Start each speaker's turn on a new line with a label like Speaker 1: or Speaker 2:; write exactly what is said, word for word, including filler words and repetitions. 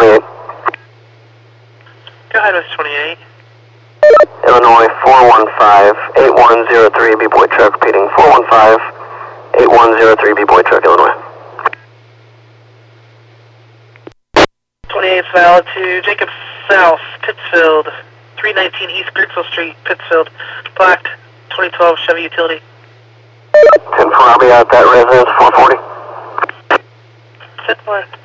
Speaker 1: twenty-eight.
Speaker 2: Go ahead, West twenty-eight.
Speaker 1: Illinois four one five, eight one zero three, B-Boy truck, repeating four one five, eight one zero three, B-Boy truck, Illinois.
Speaker 2: twenty-eight valid to Jacob South, Pittsfield, three nineteen East Grigsville Street, Pittsfield, blacked, twenty twelve Chevy Utility.
Speaker 1: ten four, I'll be out at that residence, four forty.
Speaker 2: ten four.